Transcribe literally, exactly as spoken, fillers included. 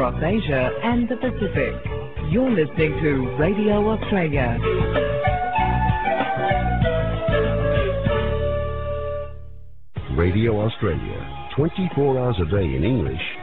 across Asia and the Pacific. You're listening to Radio Australia. Radio Australia, twenty-four hours a day in English